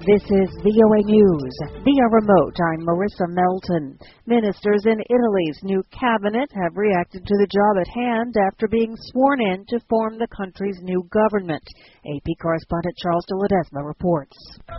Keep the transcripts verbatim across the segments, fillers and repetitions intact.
This is V O A News. Via remote, I'm Marissa Melton. Ministers in Italy's new cabinet have reacted to the job at hand after being sworn in to form the country's new government. A P correspondent Charles de Ledesma reports.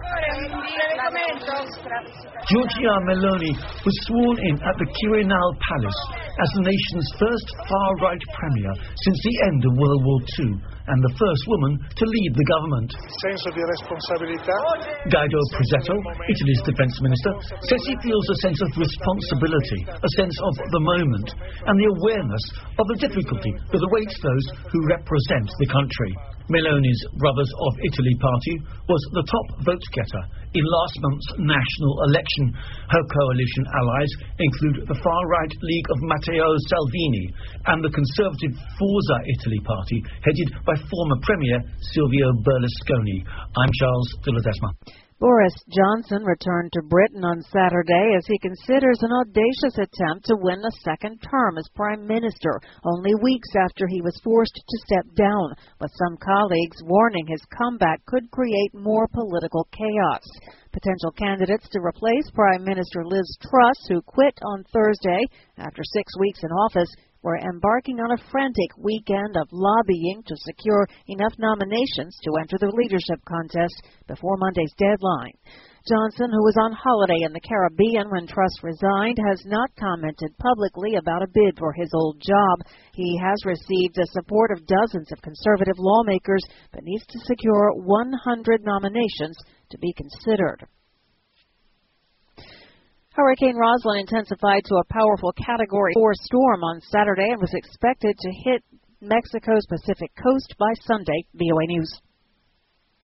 Giorgia Meloni was sworn in at the Quirinal Palace as the nation's first far-right premier since the end of World War Two and the first woman to lead the government. Senso di responsabilità. Guido Crosetto, Italy's defence minister, says he feels a sense of responsibility, a sense of the moment, and the awareness of the difficulty that awaits those who represent the country. Meloni's Brothers of Italy party was the top vote-getter in last month's national election. Her coalition allies include the far-right League of Matteo Salvini and the conservative Forza Italy party, headed by former Premier Silvio Berlusconi. I'm Charles de Ledesma. Boris Johnson returned to Britain on Saturday as he considers an audacious attempt to win a second term as Prime Minister, only weeks after he was forced to step down, with some colleagues warning his comeback could create more political chaos. Potential candidates to replace Prime Minister Liz Truss, who quit on Thursday after six weeks in office, were embarking on a frantic weekend of lobbying to secure enough nominations to enter the leadership contest before Monday's deadline. Johnson, who was on holiday in the Caribbean when Truss resigned, has not commented publicly about a bid for his old job. He has received the support of dozens of conservative lawmakers, but needs to secure one hundred nominations to be considered. Hurricane Roslyn intensified to a powerful Category four storm on Saturday and was expected to hit Mexico's Pacific coast by Sunday. V O A News.